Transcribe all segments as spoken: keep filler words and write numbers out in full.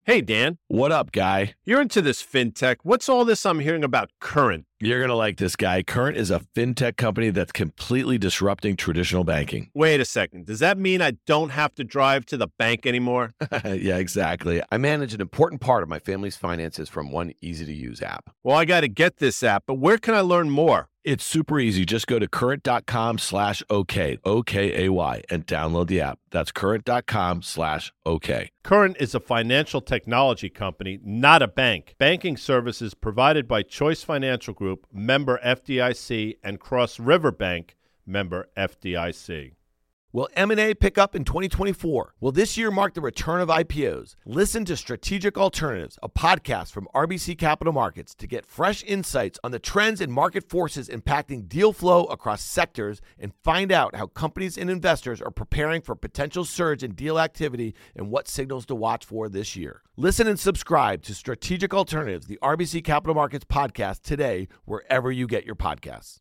Hey, Dan. What up, guy? You're into this fintech. What's all this I'm hearing about Current? You're going to like this guy. Current is a fintech company that's completely disrupting traditional banking. Wait a second. Does that mean I don't have to drive to the bank anymore? Yeah, exactly. I manage an important part of my family's finances from one easy-to-use app. Well, I got to get this app, but where can I learn more? It's super easy. Just go to current.com slash OK, O K A Y, and download the app. That's current.com slash OK. Current is a financial technology company, not a bank. Banking services provided by Choice Financial Group, member F D I C, and Cross River Bank, member F D I C. Will M and A pick up in twenty twenty-four? Will this year mark the return of I P Os? Listen to Strategic Alternatives, a podcast from R B C Capital Markets, to get fresh insights on the trends and market forces impacting deal flow across sectors, and find out how companies and investors are preparing for potential surge in deal activity and what signals to watch for this year. Listen and subscribe to Strategic Alternatives, the R B C Capital Markets podcast, today, wherever you get your podcasts.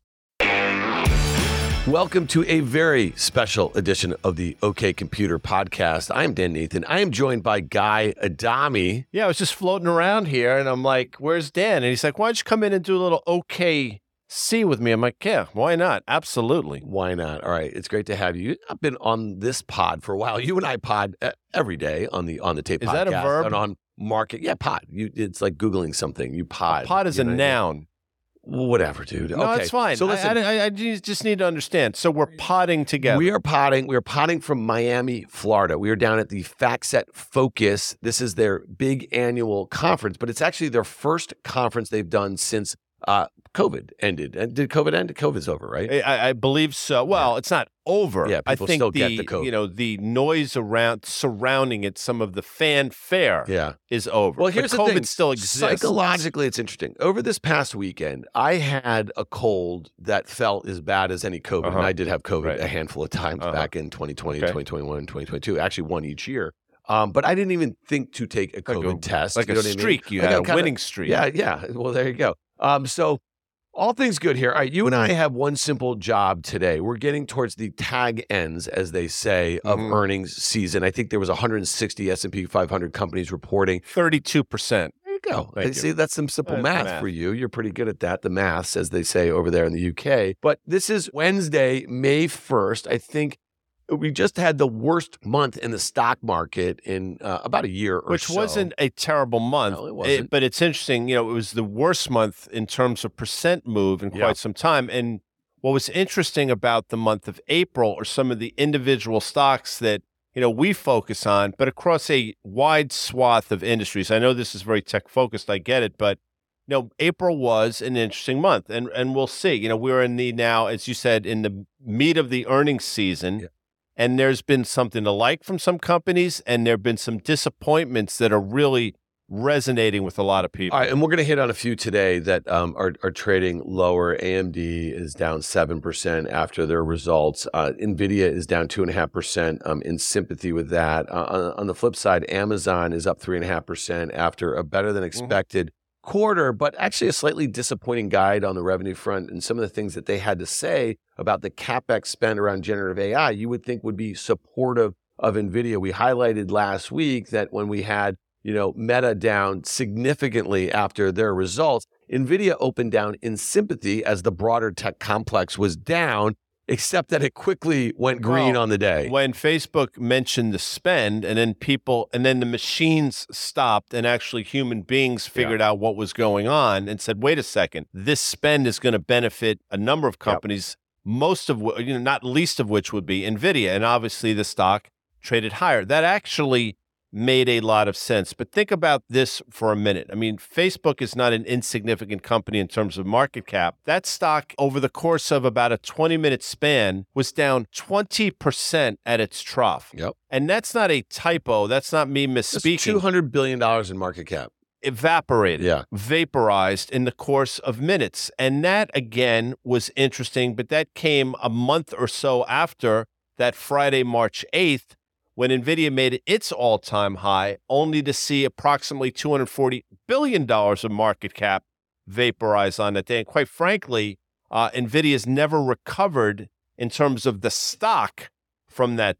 Welcome to a very special edition of the OK Computer podcast. I'm Dan Nathan. I am joined by Guy Adami. Yeah, I was just floating around here, and I'm like, where's Dan? And he's like, why don't you come in and do a little O K C with me? I'm like, yeah, why not? Absolutely. Why not? All right. It's great to have you. I've been on this pod for a while. You and I pod every day on the on the tape Is podcast. that a verb? And on market. Yeah, pod. You, it's like Googling something. You pod. A pod is you a know, noun. Whatever, dude. No, okay. it's fine. So listen, I, I, I just need to understand. So we're potting together. We are potting. We are potting from Miami, Florida. We are down at the FactSet Focus. This is their big annual conference, but it's actually their first conference they've done since uh, COVID ended. And did COVID end? COVID's over, right? I, I believe so. Well, yeah. It's not over. Yeah, people I think still the, get the COVID. You know, the noise around surrounding it, some of the fanfare, yeah. is over. Well, here's but the COVID thing. still exists. Psychologically, it's interesting. Over this past weekend, I had a cold that felt as bad as any COVID. Uh-huh. And I did have COVID right. a handful of times uh-huh. back in twenty twenty, okay. twenty twenty-one, and twenty twenty-two. Actually, one each year. Um, but I didn't even think to take a COVID like a, test. Like you a know what streak. I mean? You like had a kinda, winning streak. Yeah, yeah. Well, there you go. Um, so all things good here. All right, you and I have one simple job today. We're getting towards the tag ends, as they say, of mm-hmm. earnings season. I think there was one hundred sixty S and P five hundred companies reporting. thirty-two percent. There you go. Thank I see, you. that's some simple That's math, math for you. You're pretty good at that, the maths, as they say over there in the U K. But this is Wednesday, May first. I think we just had the worst month in the stock market in uh, about a year or Which so. Which wasn't a terrible month. No, it wasn't. It, but it's interesting, you know, it was the worst month in terms of percent move in quite Yeah. some time. And what was interesting about the month of April are some of the individual stocks that, you know, we focus on, but across a wide swath of industries. I know this is very tech focused, I get it, but you know, April was an interesting month, and and we'll see. You know, we're in the now, as you said, in the meat of the earnings season. Yeah. And there's been something to like from some companies, and there have been some disappointments that are really resonating with a lot of people. All right, and we're going to hit on a few today that um, are, are trading lower. A M D is down seven percent after their results. Uh, NVIDIA is down two point five percent um, in sympathy with that. Uh, on, on the flip side, Amazon is up three point five percent after a better than expected mm-hmm. quarter, but actually a slightly disappointing guide on the revenue front, and some of the things that they had to say about the CapEx spend around generative A I, you would think would be supportive of NVIDIA. We highlighted last week that when we had, you know, Meta down significantly after their results, NVIDIA opened down in sympathy as the broader tech complex was down, except that it quickly went green well, on the day. When Facebook mentioned the spend, and then people, and then the machines stopped, and actually human beings figured yeah. out what was going on and said, wait a second, this spend is going to benefit a number of companies, yep. most of which, you know, not least of which would be NVIDIA. And obviously the stock traded higher. That actually made a lot of sense. But think about this for a minute. I mean, Facebook is not an insignificant company in terms of market cap. That stock, over the course of about a twenty-minute span, was down twenty percent at its trough. Yep. And that's not a typo. That's not me misspeaking. That's two hundred billion dollars in market cap. Evaporated, yeah. vaporized in the course of minutes. And that, again, was interesting, but that came a month or so after that Friday, March eighth, when NVIDIA made its all-time high, only to see approximately two hundred forty billion dollars of market cap vaporize on that day. And quite frankly, uh, NVIDIA's never recovered in terms of the stock from that day.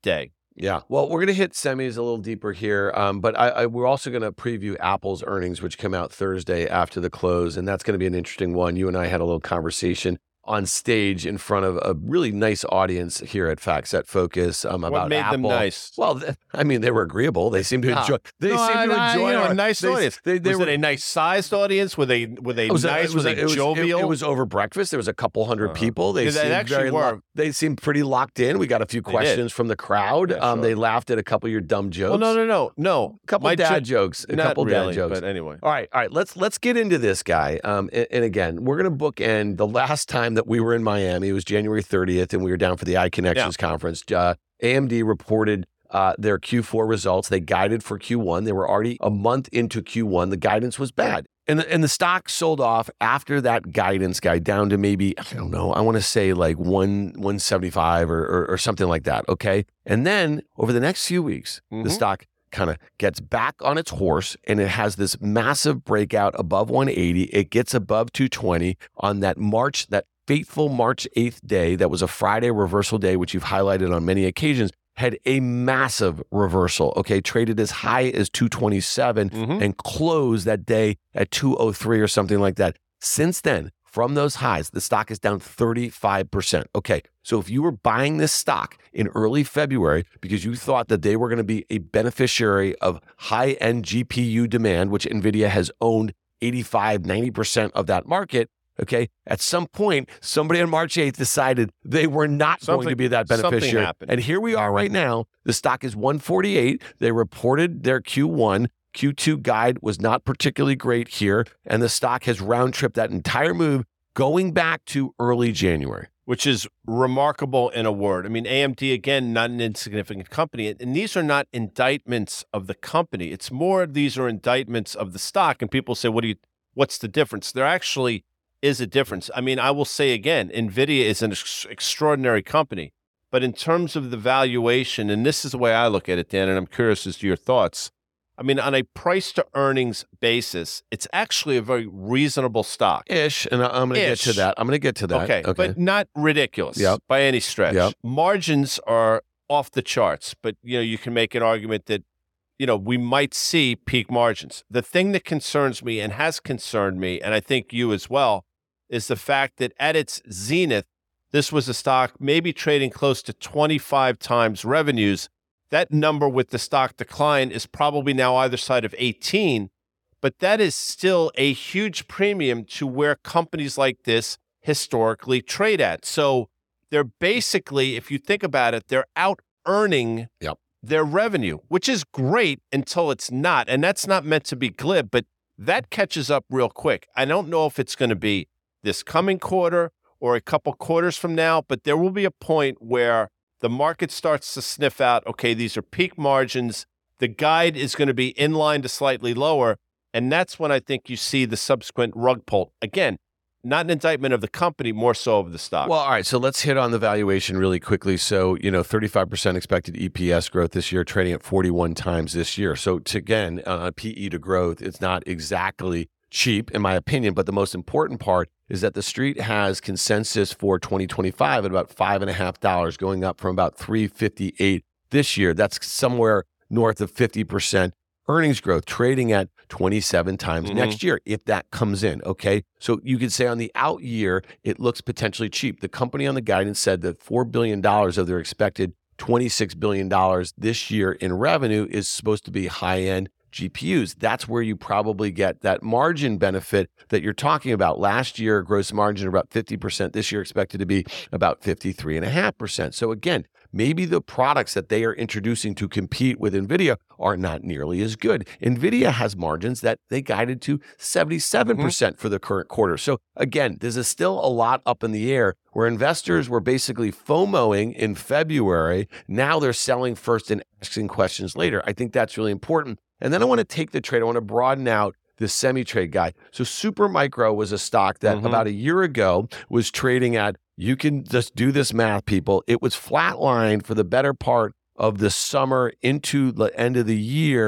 Yeah. Well, we're going to hit semis a little deeper here, um, but I, I, we're also going to preview Apple's earnings, which come out Thursday after the close, and that's going to be an interesting one. You and I had a little conversation on stage in front of a really nice audience here at FactSet Focus um, about what made Apple. them nice? Well, th- I mean, they were agreeable. They seemed to Ah. enjoy. They No, seemed I- to I- enjoy you know, our- a nice they- audience. They, they was were, it a nice sized audience? Were they were they it was a- nice? it was were a- they it was- jovial? It, it was over breakfast. There was a couple hundred Uh-huh. people. They Yeah, they seemed actually very were. lo- they seemed pretty locked in. We got a few They questions from the crowd. Yeah, um, sure. They laughed at a couple of your dumb jokes. Well, no, no, no, no. A couple My dad jo- jokes. A Not couple really, dad jokes. But anyway. All right, all right. Let's let's get into this guy. Um, and, and again, we're going to bookend the last time that we were in Miami. It was January thirtieth, and we were down for the iConnections conference. Uh, A M D reported uh, their Q four results. They guided for Q one. They were already a month into Q one. The guidance was bad. And the, and the stock sold off after that guidance guy down to maybe, I don't know, I want to say like one, 175 or, or, or something like that. Okay. And then over the next few weeks, Mhm. the stock kind of gets back on its horse and it has this massive breakout above one eighty. It gets above two twenty on that March, that fateful March eighth day. That was a Friday reversal day, which you've highlighted on many occasions, had a massive reversal. Okay. Traded as high as two twenty-seven Mhm. and closed that day at two oh three or something like that. Since then, from those highs, the stock is down thirty-five percent. Okay, so if you were buying this stock in early February because you thought that they were going to be a beneficiary of high-end G P U demand, which NVIDIA has owned eighty-five, ninety percent of that market, okay, at some point, somebody on March eighth decided they were not going to Something- be that something beneficiary. happened. And here we are right now. The stock is one forty-eight. They reported their Q one. Q two guide was not particularly great here, and the stock has round tripped that entire move going back to early January. Which is remarkable in a word. I mean, A M D, again, not an insignificant company. And these are not indictments of the company. It's more these are indictments of the stock. And people say, what do you, what's the difference? There actually is a difference. I mean, I will say again, NVIDIA is an ex- extraordinary company. But in terms of the valuation, and this is the way I look at it, Dan, and I'm curious as to your thoughts. I mean, on a price to earnings basis, it's actually a very reasonable stock. Ish, and I- I'm going to get to Ish. that. I'm going to get to that. Okay, but not ridiculous Yep. by any stretch. Yep. Margins are off the charts, but you know, you can make an argument that, you know, we might see peak margins. The thing that concerns me and has concerned me, and I think you as well, is the fact that at its zenith, this was a stock maybe trading close to twenty-five times revenues. That number with the stock decline is probably now either side of eighteen, but that is still a huge premium to where companies like this historically trade at. So they're basically, if you think about it, they're out earning Yep. their revenue, which is great until it's not. And that's not meant to be glib, but that catches up real quick. I don't know if it's going to be this coming quarter or a couple quarters from now, but there will be a point where the market starts to sniff out, okay, these are peak margins. The guide is going to be in line to slightly lower. And that's when I think you see the subsequent rug pull. Again, not an indictment of the company, more so of the stock. Well, all right. So let's hit on the valuation really quickly. So, you know, thirty-five percent expected E P S growth this year, trading at forty-one times this year. So, to, again, uh, P E to growth, it's not exactly cheap, in my opinion. But the most important part is that the street has consensus for twenty twenty-five at about five and a half dollars, going up from about three fifty-eight this year. That's somewhere north of fifty percent earnings growth, trading at twenty-seven times Mhm. next year, if that comes in. Okay. So you could say on the out year, it looks potentially cheap. The company on the guidance said that four billion dollars of their expected twenty-six billion dollars this year in revenue is supposed to be high-end G P Us. That's where you probably get that margin benefit that you're talking about. Last year, gross margin about fifty percent. This year expected to be about fifty-three point five percent. So again, maybe the products that they are introducing to compete with NVIDIA are not nearly as good. NVIDIA has margins that they guided to seventy-seven percent for the current quarter. So again, there's a still a lot up in the air where investors were basically FOMOing in February. Now they're selling first and asking questions later. I think that's really important. And then I want to take the trade. I want to broaden out the semi-trade guy. So Supermicro was a stock that Mhm. about a year ago was trading at, you can just do this math, people. It was flatlined for the better part of the summer into the end of the year.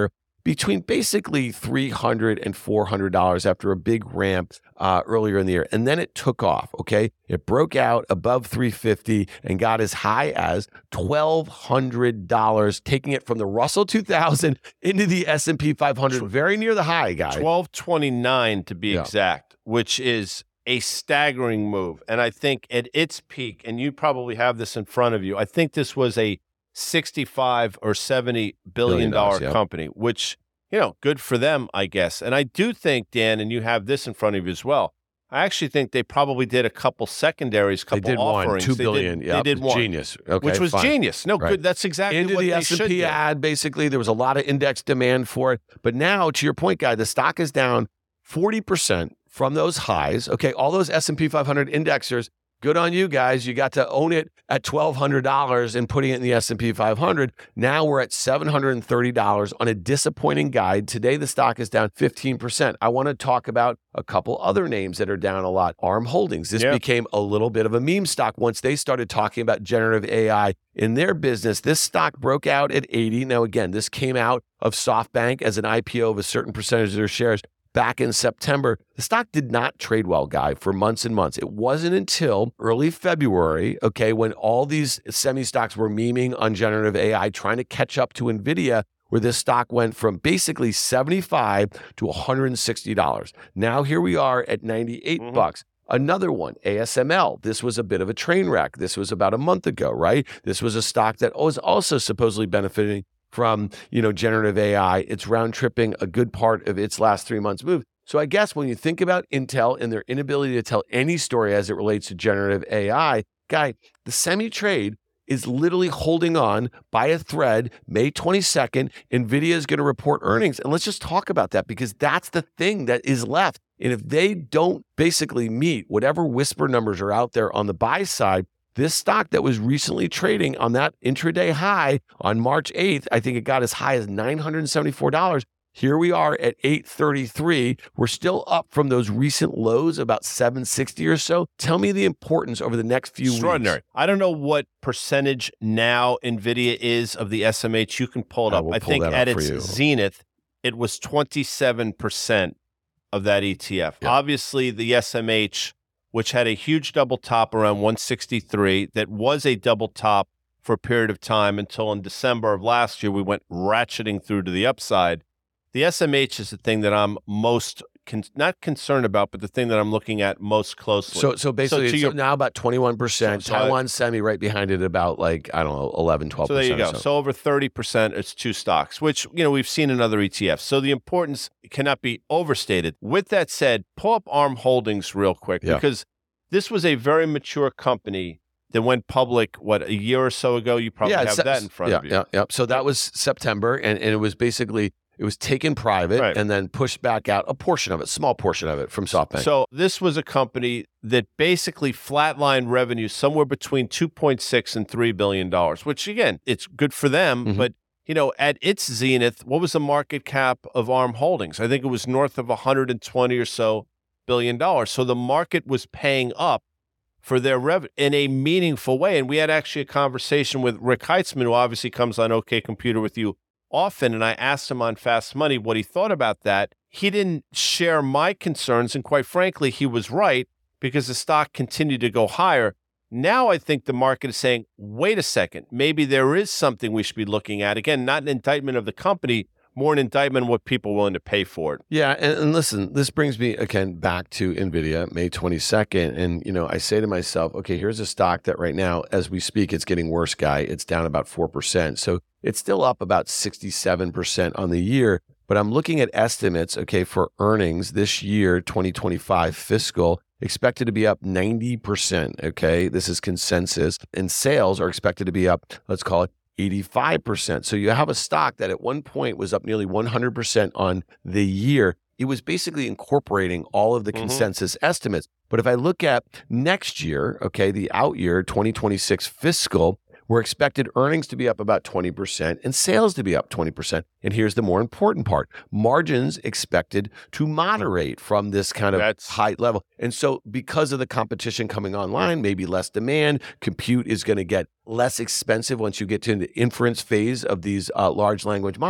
between basically three hundred dollars and four hundred dollars after a big ramp uh, earlier in the year. And then it took off, okay? It broke out above three hundred fifty dollars and got as high as twelve hundred dollars, taking it from the Russell two thousand into the S and P five hundred, very near the high, guy. twelve twenty-nine to be Yeah. exact, which is a staggering move. And I think at its peak, and you probably have this in front of you, I think this was a sixty-five or seventy billion dollar yeah. company, which, you know, good for them, I guess. And I do think, Dan, and you have this in front of you as well, I actually think they probably did a couple secondaries, couple They did offerings. one, two billion. They did, Yep, they did one. Genius. Okay, which was fine. genius. No, Right. good. That's exactly Into what the they S and should P do. ad, basically, there was a lot of index demand for it. But now, to your point, guy, the stock is down forty percent from those highs. Okay, all those S and P five hundred indexers, good on you guys. You got to own it at twelve hundred dollars and putting it in the S and P five hundred. Now we're at seven hundred thirty dollars on a disappointing guide. Today, the stock is down fifteen percent. I want to talk about a couple other names that are down a lot. Arm Holdings. This Yeah. became a little bit of a meme stock once they started talking about generative A I in their business. This stock broke out at eighty. Now, again, this came out of SoftBank as an I P O of a certain percentage of their shares back in September. The stock did not trade well, guy, for months and months. It wasn't until early February, okay, when all these semi stocks were memeing on generative A I, trying to catch up to NVIDIA, where this stock went from basically seventy-five to one hundred sixty dollars. Now here we are at ninety-eight Mhm. bucks. Another one, A S M L. This was a bit of a train wreck. This was about a month ago, right? This was a stock that was also supposedly benefiting from, you know, generative A I. It's round tripping a good part of its last three months move. So I guess when you think about Intel and their inability to tell any story as it relates to generative A I, guy, the semi trade is literally holding on by a thread. May twenty-second, NVIDIA is going to report earnings. And let's just talk about that, because that's the thing that is left. And if they don't basically meet whatever whisper numbers are out there on the buy side, this stock that was recently trading on that intraday high on March eighth, I think it got as high as nine hundred seventy-four dollars. Here we are at eight thirty-three. We're still up from those recent lows, about seven sixty or so. Tell me the importance over the next few Extraordinary. weeks. I don't know what percentage now NVIDIA is of the S M H. You can pull it I up. will I pull think that at up for its you. zenith, it was twenty-seven percent of that E T F. Yeah. Obviously, the S M H, which had a huge double top around one sixty-three, that was a double top for a period of time until in December of last year, we went ratcheting through to the upside. The S M H is the thing that I'm most, con- not concerned about, but the thing that I'm looking at most closely. So, so basically, to it's your- now about twenty-one percent. So- so I- Taiwan Semi right behind it, about like, I don't know, eleven, twelve So percent. there you go. Or so. So over thirty percent, it's two stocks, which, you know, we've seen in other E T Fs. So the importance cannot be overstated. With that said, pull up Arm Holdings real quick, Yeah. because this was a very mature company that went public, what, a year or so ago? You probably have se- that in front yeah, of you. Yeah, yeah. So that was September, and, and it was basically, it was taken private Right. and then pushed back out, a portion of it, small portion of it from SoftBank. So this was a company that basically flatlined revenue somewhere between two point six and three billion dollars, which again, it's good for them. Mhm. But, you know, at its zenith, what was the market cap of Arm Holdings? I think it was north of one hundred twenty or so billion dollars. So the market was paying up for their revenue in a meaningful way. And we had actually a conversation with Rick Heitzman, who obviously comes on OK Computer with you often, and I asked him on Fast Money what he thought about that. He didn't share my concerns, and quite frankly, he was right, because the stock continued to go higher. Now I think the market is saying, wait a second, maybe there is something we should be looking at. Again, not an indictment of the company, more an indictment of what people are willing to pay for it. Yeah, and, and listen, this brings me again back to NVIDIA, May twenty-second. And, you know, I say to myself, okay, here's a stock that right now, as we speak, it's getting worse, guy. It's down about four percent. So it's still up about sixty-seven percent on the year. But I'm looking at estimates, okay, for earnings this year, twenty twenty-five fiscal, expected to be up ninety percent, okay? This is consensus. And sales are expected to be up, let's call it, eighty-five percent. So you have a stock that at one point was up nearly one hundred percent on the year. It was basically incorporating all of the Mhm. consensus estimates. But if I look at next year, okay, the out year, twenty twenty-six fiscal, we're expected earnings to be up about twenty percent and sales to be up twenty percent. And here's the more important part. Margins expected to moderate from this kind of That's- high level. And so because of the competition coming online, maybe less demand, compute is going to get less expensive once you get to the inference phase of these uh, large language models.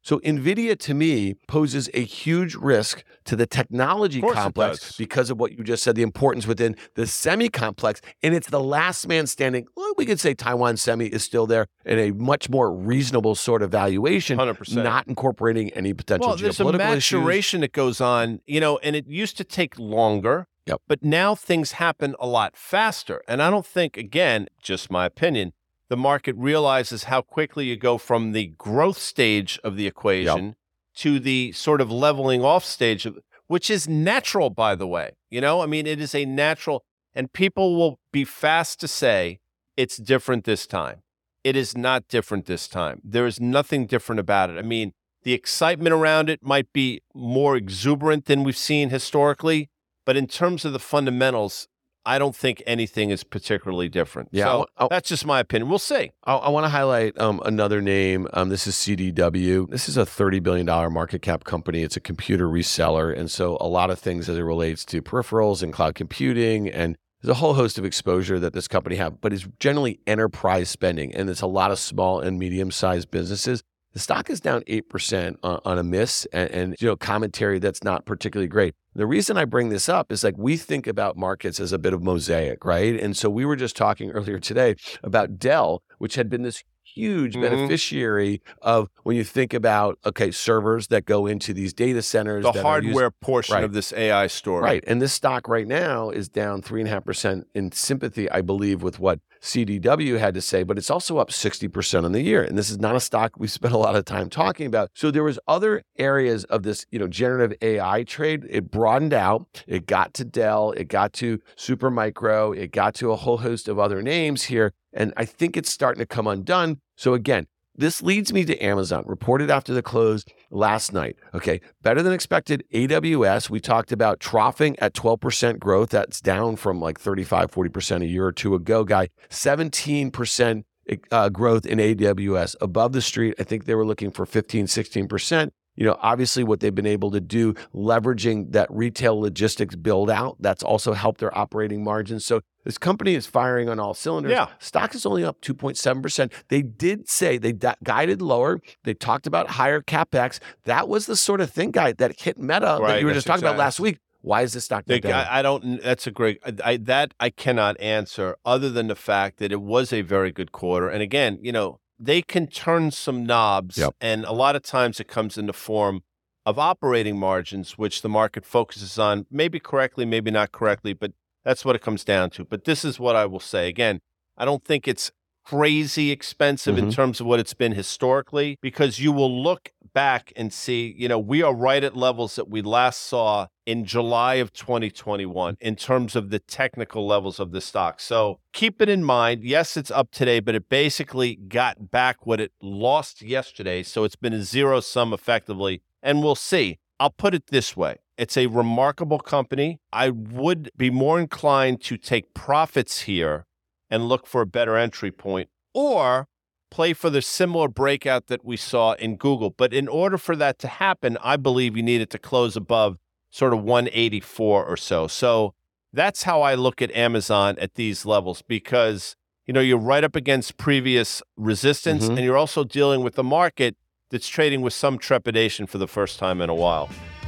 So NVIDIA, to me, poses a huge risk to the technology complex because of what you just said, the importance within the semi-complex. And it's the last man standing. Well, we could say Taiwan Semi is still there in a much more reasonable sort of valuation, one hundred percent. Not incorporating any potential well, there's geopolitical a maturation issues. that goes on, you know, and it used to take longer. Yep. But now things happen a lot faster. And I don't think, again, just my opinion, the market realizes how quickly you go from the growth stage of the equation yep. to the sort of leveling off stage, of, which is natural, by the way. You know, I mean, it is a natural, and people will be fast to say it's different this time. It is not different this time. There is nothing different about it. I mean, the excitement around it might be more exuberant than we've seen historically, but in terms of the fundamentals, I don't think anything is particularly different. Yeah, so I'll, I'll, that's just my opinion. We'll see. I'll, I want to highlight um, another name. Um, this is C D W. This is a thirty billion dollars market cap company. It's a computer reseller. And so a lot of things as it relates to peripherals and cloud computing, and there's a whole host of exposure that this company has, but it's generally enterprise spending. And it's a lot of small and medium-sized businesses. The stock is down eight percent on, on a miss and, and, you know, commentary that's not particularly great. The reason I bring this up is like we think about markets as a bit of mosaic, right? And so we were just talking earlier today about Dell, which had been this huge mm-hmm. beneficiary of when you think about, okay, servers that go into these data centers. The that hardware used, portion right. of this A I story. Right. And this stock right now is down three point five percent in sympathy, I believe, with what C D W had to say, but it's also up sixty percent on the year. And this is not a stock we spent a lot of time talking about. So there was other areas of this, you know, generative A I trade. It broadened out. It got to Dell. It got to Supermicro. It got to a whole host of other names here. And I think it's starting to come undone. So again, this leads me to Amazon, reported after the close last night. Okay, better than expected A W S. We talked about troughing at twelve percent growth. That's down from like thirty-five, forty percent a year or two ago, guy. seventeen percent uh, growth in A W S above the street. I think they were looking for fifteen, sixteen percent. You know, obviously what they've been able to do, leveraging that retail logistics build out, that's also helped their operating margins. So this company is firing on all cylinders. Yeah. Stock is only up two point seven percent. They did say they d- guided lower. They talked about higher CapEx. That was the sort of thing, guy, that hit Meta right, that you were just talking exactly. about last week. Why is this stock they, down? I, I don't, that's a great, I, that I cannot answer other than the fact that it was a very good quarter. And again, you know, they can turn some knobs yep. and a lot of times it comes in the form of operating margins, which the market focuses on, maybe correctly, maybe not correctly, but that's what it comes down to. But this is what I will say. Again, I don't think it's crazy expensive mm-hmm. in terms of what it's been historically, because you will look back and see, you know, we are right at levels that we last saw in July of twenty twenty-one in terms of the technical levels of the stock. So keep it in mind. Yes, it's up today, but it basically got back what it lost yesterday. So it's been a zero sum effectively. And we'll see. I'll put it this way. It's a remarkable company. I would be more inclined to take profits here and look for a better entry point, or play for the similar breakout that we saw in Google. But in order for that to happen, I believe you need it to close above sort of one eighty-four or so. So that's how I look at Amazon at these levels, because, you know, you're right up against previous resistance, mm-hmm. and you're also dealing with the market that's trading with some trepidation for the first time in a while.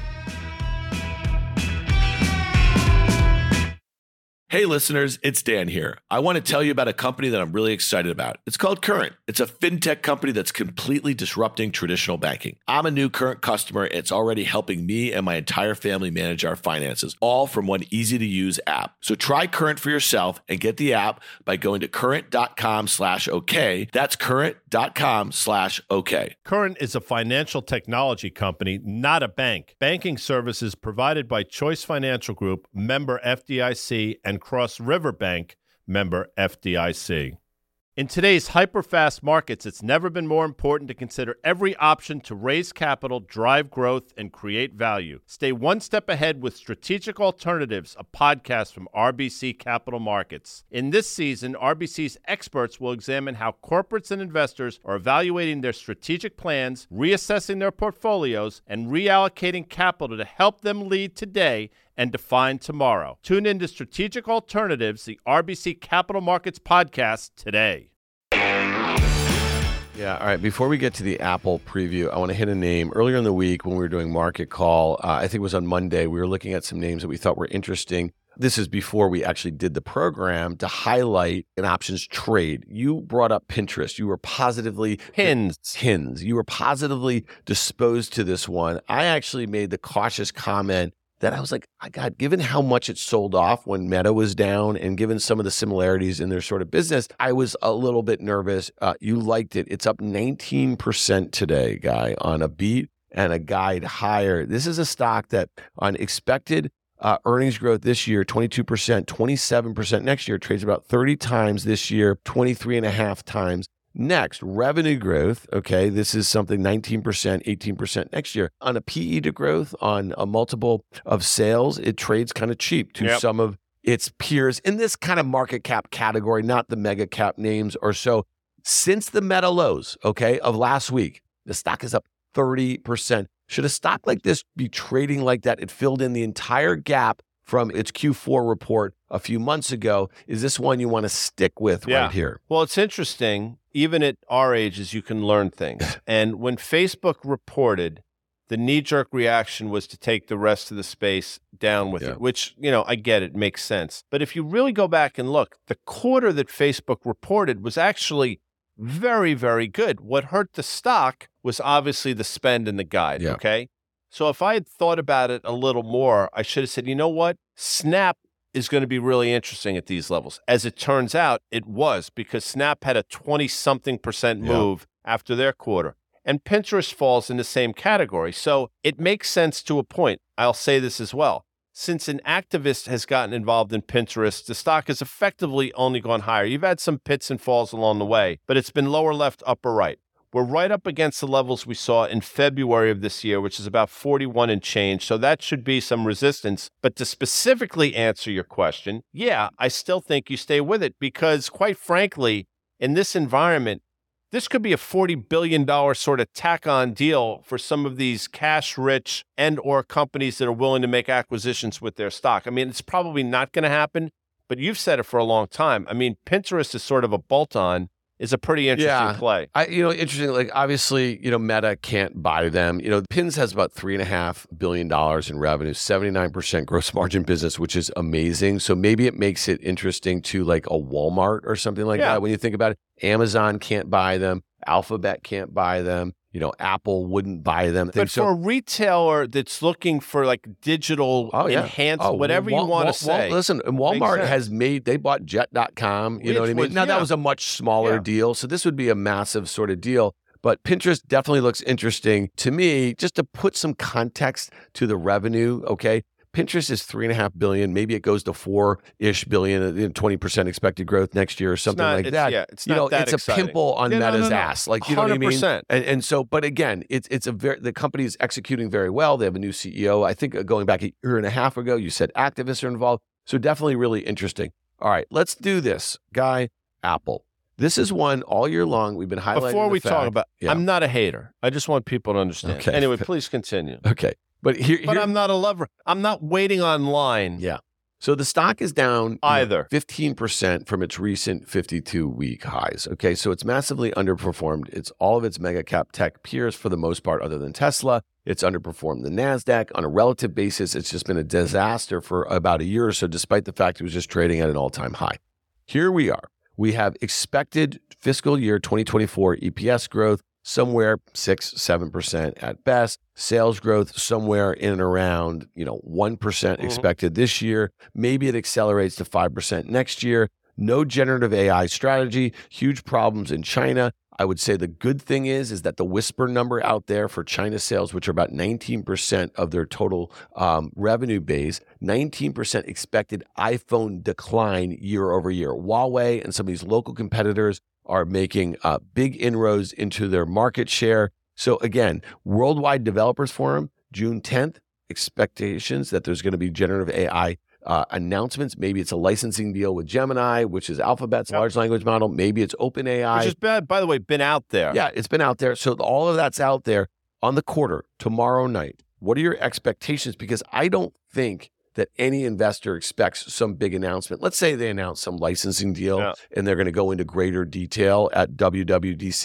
Hey listeners, it's Dan here. I want to tell you about a company that I'm really excited about. It's called Current. It's a fintech company that's completely disrupting traditional banking. I'm a new Current customer. And it's already helping me and my entire family manage our finances, all from one easy-to-use app. So try Current for yourself and get the app by going to current.com slash OK. That's current.com slash OK. Current is a financial technology company, not a bank. Banking services provided by Choice Financial Group, member F D I C, and Cross River Bank, member F D I C. In today's hyper-fast markets, it's never been more important to consider every option to raise capital, drive growth, and create value. Stay one step ahead with Strategic Alternatives, a podcast from R B C Capital Markets. In this season, R B C's experts will examine how corporates and investors are evaluating their strategic plans, reassessing their portfolios, and reallocating capital to help them lead today and define tomorrow. Tune in to Strategic Alternatives, the R B C Capital Markets podcast today. Yeah. All right. Before we get to the Apple preview, I want to hit a name. Earlier in the week when we were doing Market Call, uh, I think it was on Monday, we were looking at some names that we thought were interesting. This is before we actually did the program to highlight an options trade. You brought up Pinterest. You were positively Pins. Pins. You were positively disposed to this one. I actually made the cautious comment that I was like, I God, given how much it sold off when Meta was down and given some of the similarities in their sort of business, I was a little bit nervous. Uh, you liked it. It's up nineteen percent today, Guy, on a beat and a guide higher. This is a stock that on expected uh, earnings growth this year, twenty-two percent, twenty-seven percent next year, trades about thirty times this year, twenty-three and a half times. Next, revenue growth. Okay, this is something nineteen percent, eighteen percent next year. On a P E to growth, on a multiple of sales, it trades kind of cheap to Yep. some of its peers in this kind of market cap category, not the mega cap names or so. Since the Meta lows, okay, of last week, the stock is up thirty percent. Should a stock like this be trading like that? It filled in the entire gap from its Q four report a few months ago. Is this one you want to stick with Yeah. right here? Well, it's interesting. Even at our ages, you can learn things. And when Facebook reported, the knee-jerk reaction was to take the rest of the space down with Yeah. it, which, you know, I get it, makes sense. But if you really go back and look, the quarter that Facebook reported was actually very, very good. What hurt the stock was obviously the spend and the guide, Yeah. okay? So if I had thought about it a little more, I should have said, you know what? Snap is going to be really interesting at these levels. As it turns out, it was, because Snap had a twenty-something percent Yeah. move after their quarter. And Pinterest falls in the same category. So it makes sense to a point. I'll say this as well. Since an activist has gotten involved in Pinterest, the stock has effectively only gone higher. You've had some pits and falls along the way, but it's been lower left, upper right. We're right up against the levels we saw in February of this year, which is about forty-one and change. So that should be some resistance. But to specifically answer your question, yeah, I still think you stay with it because, quite frankly, in this environment, this could be a forty billion dollars sort of tack-on deal for some of these cash-rich and or companies that are willing to make acquisitions with their stock. I mean, it's probably not going to happen, but you've said it for a long time. I mean, Pinterest is sort of a bolt-on, is a pretty interesting Yeah. play. I, you know, interesting. Like, obviously, you know, Meta can't buy them. You know, Pins has about three and a half billion dollars in revenue, seventy-nine percent gross margin business, which is amazing. So maybe it makes it interesting to like a Walmart or something like Yeah. that. When you think about it, Amazon can't buy them, Alphabet can't buy them. You know, Apple wouldn't buy them. But so, for a retailer that's looking for like digital Oh, yeah. enhanced, Oh, whatever Wal- you want Wal- to Wal- say. listen, and Walmart sense. has made, they bought jet dot com, you know what I Which mean? was- Now, that yeah. was a much smaller Yeah. deal. So this would be a massive sort of deal. But Pinterest definitely looks interesting to me. Just to put some context to the revenue, okay? Pinterest is three and a half billion. Maybe it goes to four ish billion, twenty percent expected growth next year or something not- like it's- that. yeah, it's you not know, that it's exciting. a pimple on Yeah, no, Meta's no, no. ass. Like, you know what I mean? one hundred percent. And, and so, but again, it's it's a very, the company is executing very well. They have a new C E O. I think uh, going back a year and a half ago, you said activists are involved. So definitely really interesting. All right, let's do this. Guy, Apple. This is one all year long. We've been highlighting Before the we talk fact- about, Yeah. I'm not a hater. I just want people to understand. Okay. Anyway, please continue. Okay. But here, But here- I'm not a lover. I'm not waiting online yeah. So the stock is down you know, either. fifteen percent from its recent fifty-two week highs. Okay. So it's massively underperformed. It's all of its mega cap tech peers for the most part, other than Tesla. It's underperformed the NASDAQ on a relative basis. It's just been a disaster for about a year or so, despite the fact it was just trading at an all time high. Here we are. We have expected fiscal year twenty twenty-four E P S growth somewhere six, seven percent at best. Sales growth somewhere in and around, you know, one percent Mhm. expected this year. Maybe it accelerates to five percent next year. No generative A I strategy, huge problems in China. I would say the good thing is, is that the whisper number out there for China sales, which are about nineteen percent of their total um, revenue base, nineteen percent expected iPhone decline year over year. Huawei and some of these local competitors are making uh, big inroads into their market share. So again, Worldwide Developers Forum, June tenth, expectations that there's going to be generative A I uh, announcements. Maybe it's a licensing deal with Gemini, which is Alphabet's Yep. large language model. Maybe it's OpenAI. Which has, been, by the way, been out there. Yeah, it's been out there. So all of that's out there on the quarter tomorrow night. What are your expectations? Because I don't think that any investor expects some big announcement. Let's say they announce some licensing deal Yeah. and they're going to go into greater detail at W W D C.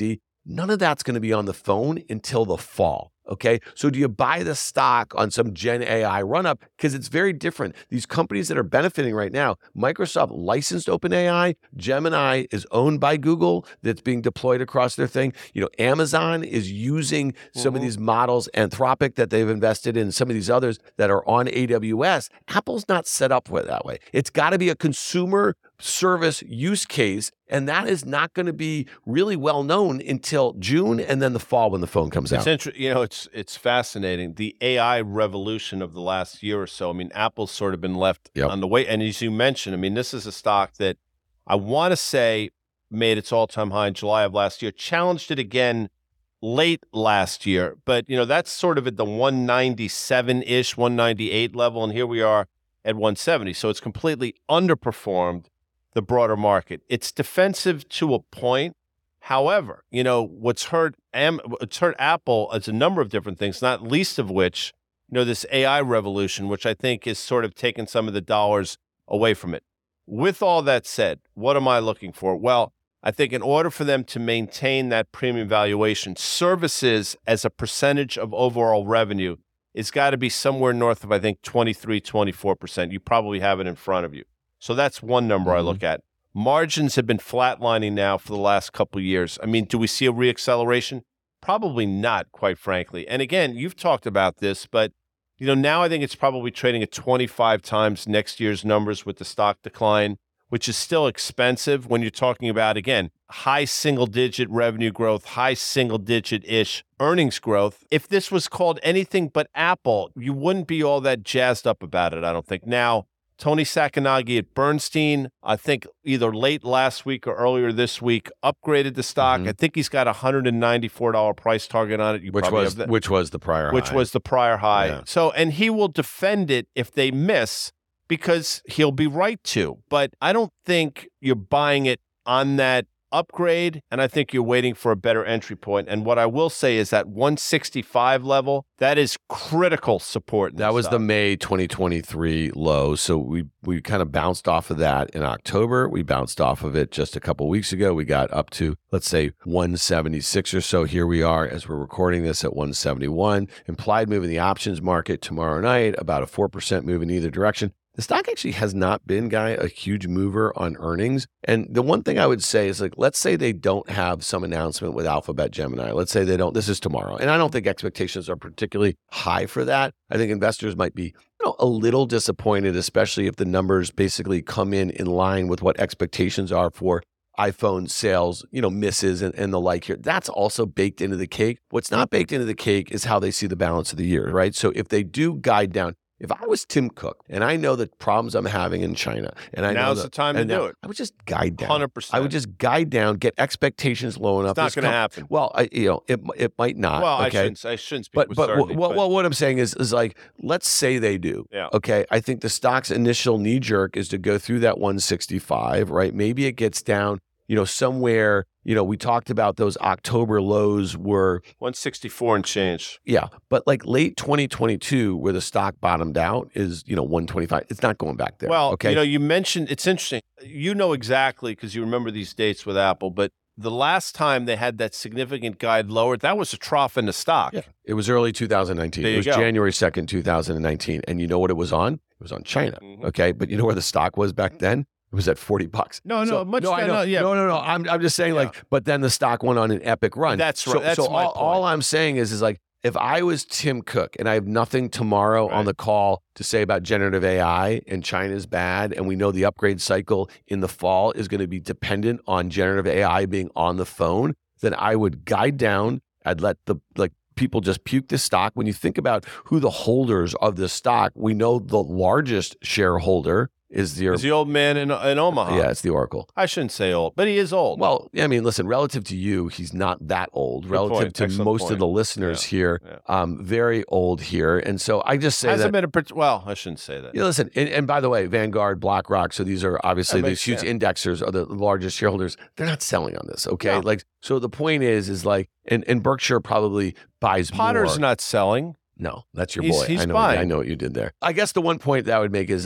None of that's going to be on the phone until the fall. Okay. So do you buy the stock on some Gen A I run up? Because it's very different. These companies that are benefiting right now, Microsoft licensed OpenAI, Gemini is owned by Google that's being deployed across their thing. You know, Amazon is using some mm-hmm. of these models, Anthropic that they've invested in, some of these others that are on A W S. Apple's not set up for it that way. It's got to be a consumer service use case, and that is not going to be really well known until June and then the fall when the phone comes it's out. Inter- you know, it's it's fascinating. The A I revolution of the last year or so. I mean, Apple's sort of been left yep. on the way. And as you mentioned, I mean, this is a stock that I want to say made its all-time high in July of last year, challenged it again late last year. But, you know, that's sort of at the one ninety-seven-ish, one ninety-eight level, and here we are at one seventy. So it's completely underperformed the broader market. It's defensive to a point. However, you know, what's hurt Am- what's hurt Apple is a number of different things, not least of which, you know, this A I revolution, which I think is sort of taken some of the dollars away from it. With all that said, what am I looking for? Well, I think in order for them to maintain that premium valuation, services as a percentage of overall revenue it's got to be somewhere north of, I think, twenty-three, twenty-four percent. You probably have it in front of you. So that's one number mm-hmm. I look at. Margins have been flatlining now for the last couple of years. I mean, do we see a reacceleration? Probably not, quite frankly. And again, you've talked about this, but you know, now I think it's probably trading at twenty-five times next year's numbers with the stock decline, which is still expensive when you're talking about, again, high single-digit revenue growth, high single-digit-ish earnings growth. If this was called anything but Apple, you wouldn't be all that jazzed up about it, I don't think. Now, Tony Sacconaghi at Bernstein, I think either late last week or earlier this week, upgraded the stock. Mm-hmm. I think he's got a one hundred ninety-four dollars price target on it. You which was which was the prior which high. was the prior high. Yeah. So, and he will defend it if they miss, because he'll be right to. But I don't think you're buying it on that upgrade, and I think you're waiting for a better entry point. And what I will say is that one sixty-five level, that is critical support. That was stock. the May twenty twenty-three low. So we we kind of bounced off of that in October. We bounced off of it just a couple weeks ago. We got up to, let's say, one seventy-six or so. Here we are as we're recording this at one seventy-one. Implied move in the options market tomorrow night, about a four percent move in either direction. The stock actually has not been, Guy, a huge mover on earnings. And the one thing I would say is, like, let's say they don't have some announcement with Alphabet Gemini. Let's say they don't. This is tomorrow. And I don't think expectations are particularly high for that. I think investors might be, you know, a little disappointed, especially if the numbers basically come in in line with what expectations are for iPhone sales, you know, misses and, and the like here. That's also baked into the cake. What's not baked into the cake is how they see the balance of the year, right? So if they do guide down, if I was Tim Cook and I know the problems I'm having in China, and I now's know the time to now, do it. I would just guide down. one hundred percent. I would just guide down, get expectations low enough. It's not going to happen. Well, I, you know, it it might not. Well, okay? I shouldn't. I shouldn't speak but with but certainty. Well, but well, what I'm saying is is like, let's say they do. Yeah. Okay. I think the stock's initial knee jerk is to go through that one sixty-five. Right. Maybe it gets down, you know, somewhere. You know, we talked about those October lows were one sixty-four and change. Yeah, but like late twenty twenty-two, where the stock bottomed out, is, you know, one twenty-five. It's not going back there. Well, okay. You know, you mentioned, it's interesting. You know exactly, because you remember these dates with Apple, but the last time they had that significant guide lowered, that was a trough in the stock. Yeah. It was early two thousand nineteen. There It was you go. January second, two thousand nineteen. And you know what it was on? It was on China. Mm-hmm. Okay. But you know where the stock was back then? It was at forty bucks. No, no, so, much no, I know. no, yeah. no, no, no. I'm, I'm just saying, Yeah. like, but then the stock went on an epic run. That's right. So, That's so my all, point. all I'm saying is, is like, if I was Tim Cook and I have nothing tomorrow Right. on the call to say about generative A I and China's bad, and we know the upgrade cycle in the fall is going to be dependent on generative A I being on the phone, then I would guide down. I'd let the, like, people just puke the stock. When you think about who the holders of this stock, we know the largest shareholder is the, Is the old man in, in Omaha. yeah, it's the Oracle. I shouldn't say old, but he is old. Well, I mean, listen, relative to you, he's not that old. Good relative point. to Excellent most point. of the listeners Yeah. here, Yeah. um, very old here. And so I just say Hasn't that. been a, part- well, I shouldn't say that. Yeah, listen, and, and by the way, Vanguard, BlackRock, so these are obviously That these makes huge sense. indexers are the largest shareholders. They're not selling on this, okay? No. Like, so the point is, is like, and, and Berkshire probably buys Potter's more. not selling. No, that's your He's- boy. he's I know. buying. I know what you did there. I guess the one point that I would make is, like,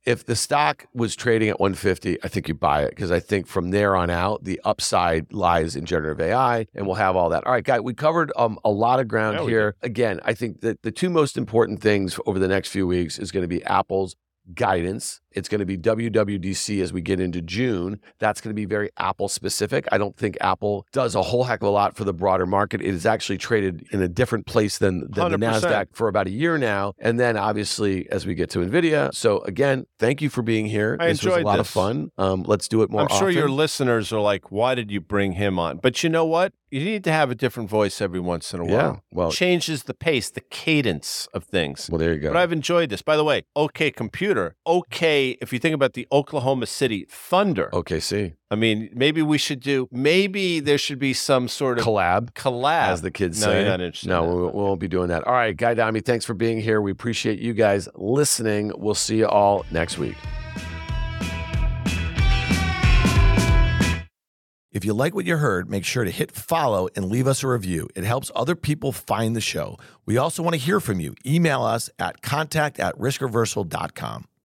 if the stock was trading at one fifty, I think you buy it because I think from there on out, the upside lies in generative A I, and we'll have all that. All right, guys, we covered um, a lot of ground Yeah, we here. Again, I think that the two most important things over the next few weeks is going to be Apple's guidance. It's going to be W W D C as we get into June. That's going to be very Apple specific. I don't think Apple does a whole heck of a lot for the broader market. It is actually traded in a different place than, than the one hundred percent. NASDAQ for about a year now. And then obviously as we get to NVIDIA. So again, thank you for being here. I this was a enjoyed lot this. of fun. Um, let's do it more I'm sure often. your listeners are like, why did you bring him on? But you know what? You need to have a different voice every once in a while. Yeah, well- changes the pace, the cadence of things. Well, there you go. But I've enjoyed this. By the way, OK Computer, OK, if you think about the Oklahoma City Thunder, O K C. I mean, maybe we should do, maybe there should be some sort of Collab. collab. As the kids no, say. you're not interested No, in that. we, we won't be doing that. All right, Guy Adami, thanks for being here. We appreciate you guys listening. We'll see you all next week. If you like what you heard, make sure to hit follow and leave us a review. It helps other people find the show. We also want to hear from you. Email us at contact at risk reversal dot com.